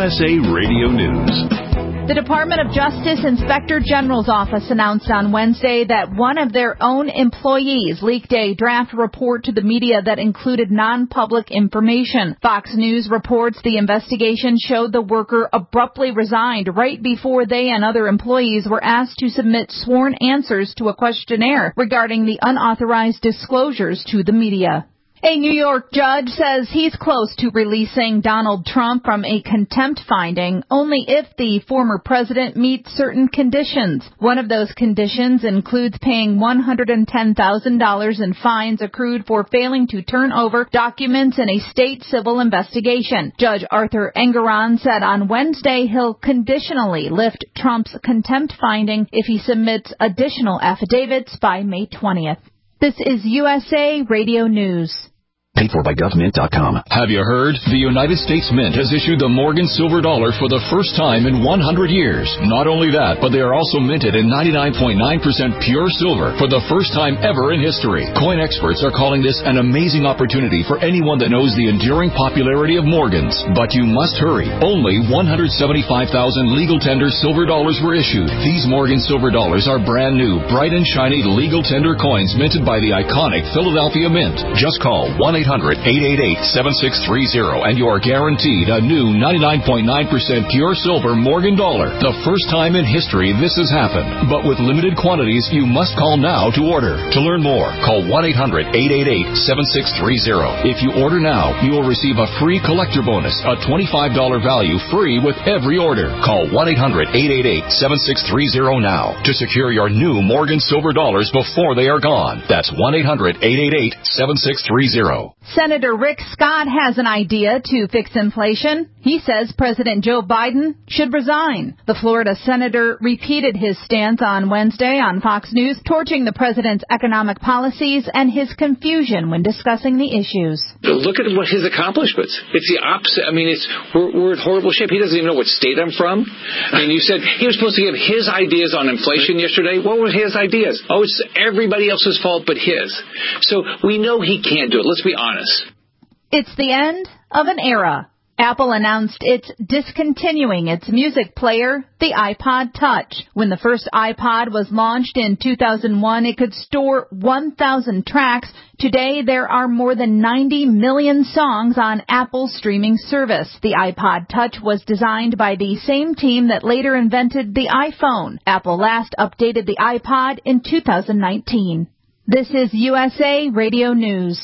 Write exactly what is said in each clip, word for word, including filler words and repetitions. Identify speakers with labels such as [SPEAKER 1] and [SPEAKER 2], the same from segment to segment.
[SPEAKER 1] S A Radio News.
[SPEAKER 2] The Department of Justice Inspector General's office announced on Wednesday that one of their own employees leaked a draft report to the media that included non-public information. Fox News reports the investigation showed the worker abruptly resigned right before they and other employees were asked to submit sworn answers to a questionnaire regarding the unauthorized disclosures to the media. A New York judge says he's close to releasing Donald Trump from a contempt finding only if the former president meets certain conditions. One of those conditions includes paying one hundred ten thousand dollars in fines accrued for failing to turn over documents in a state civil investigation. Judge Arthur Engoron said on Wednesday he'll conditionally lift Trump's contempt finding if he submits additional affidavits by May twentieth. This is U S A Radio News.
[SPEAKER 3] Paid for by gov mint dot com.
[SPEAKER 4] Have you heard? The United States Mint has issued the Morgan Silver Dollar for the first time in one hundred years. Not only that, but they are also minted in ninety-nine point nine percent pure silver for the first time ever in history. Coin experts are calling this an amazing opportunity for anyone that knows the enduring popularity of Morgans. But you must hurry. Only one hundred seventy-five thousand legal tender silver dollars were issued. These Morgan Silver Dollars are brand new, bright and shiny legal tender coins minted by the iconic Philadelphia Mint. Just call one eight hundred eight eight eight seven six three zero and you are guaranteed a new ninety-nine point nine percent pure silver Morgan dollar. The first time in history this has happened. But with limited quantities, you must call now to order. To learn more, call one eight hundred eight eight eight seven six three zero. If you order now, you will receive a free collector bonus, a twenty-five dollars value free with every order. Call one eight hundred eight eight eight seven six three zero now to secure your new Morgan Silver Dollars before they are gone. That's one eight hundred eight eight eight seven six three zero.
[SPEAKER 2] Senator Rick Scott has an idea to fix inflation. He says President Joe Biden should resign. The Florida senator repeated his stance on Wednesday on Fox News, torching the president's economic policies and his confusion when discussing the issues.
[SPEAKER 5] Look at what his accomplishments. It's the opposite. I mean, it's we're, we're in horrible shape. He doesn't even know what state I'm from. I mean, you said he was supposed to give his ideas on inflation yesterday. What were his ideas? Oh, it's everybody else's fault but his. So we know he can't do it. Let's be honest.
[SPEAKER 2] It's the end of an era. Apple announced it's discontinuing its music player, the iPod Touch. When the first iPod was launched in two thousand one, it could store one thousand tracks. Today, there are more than ninety million songs on Apple's streaming service. The iPod Touch was designed by the same team that later invented the iPhone. Apple last updated the iPod in two thousand nineteen. This is U S A Radio News.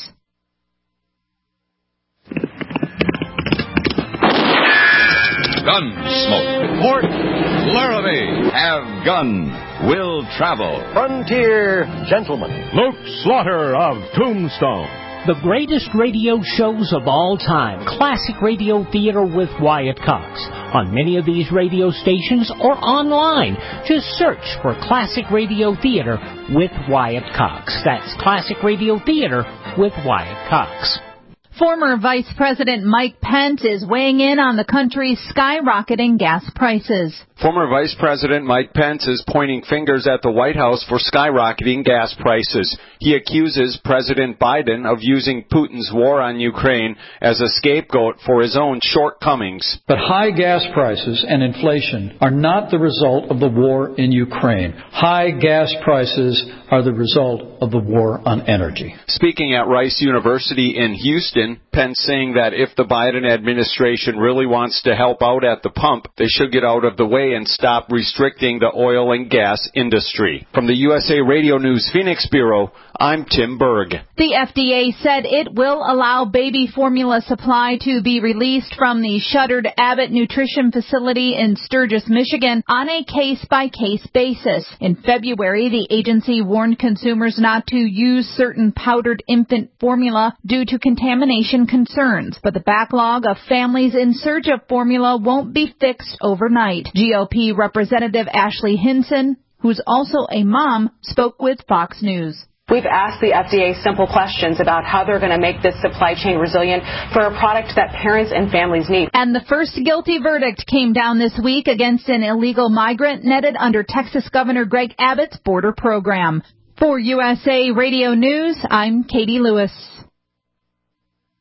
[SPEAKER 6] Gunsmoke. Port Laramie. Have gun. Will travel.
[SPEAKER 7] Frontier Gentleman.
[SPEAKER 8] Luke Slaughter of Tombstone.
[SPEAKER 9] The greatest radio shows of all time. Classic Radio Theater with Wyatt Cox. On many of these radio stations or online. Just search for Classic Radio Theater with Wyatt Cox. That's Classic Radio Theater with Wyatt Cox.
[SPEAKER 2] Former Vice President Mike Pence is weighing in on the country's skyrocketing gas prices.
[SPEAKER 10] Former Vice President Mike Pence is pointing fingers at the White House for skyrocketing gas prices. He accuses President Biden of using Putin's war on Ukraine as a scapegoat for his own shortcomings.
[SPEAKER 11] But high gas prices and inflation are not the result of the war in Ukraine. High gas prices are the result of the war on energy.
[SPEAKER 10] Speaking at Rice University in Houston, Pence saying that if the Biden administration really wants to help out at the pump, they should get out of the way and stop restricting the oil and gas industry. From the U S A Radio News Phoenix Bureau, I'm Tim Berg.
[SPEAKER 2] The F D A said it will allow baby formula supply to be released from the shuttered Abbott Nutrition Facility in Sturgis, Michigan, on a case-by-case basis. In February, the agency warned consumers not to use certain powdered infant formula due to contamination concerns. But the backlog of families in search of formula won't be fixed overnight. G O P Representative Ashley Hinson, who's also a mom, spoke with Fox News.
[SPEAKER 12] We've asked the F D A simple questions about how they're going to make this supply chain resilient for a product that parents and families need.
[SPEAKER 2] And the first guilty verdict came down this week against an illegal migrant netted under Texas Governor Greg Abbott's border program. For U S A Radio News, I'm Katie Lewis.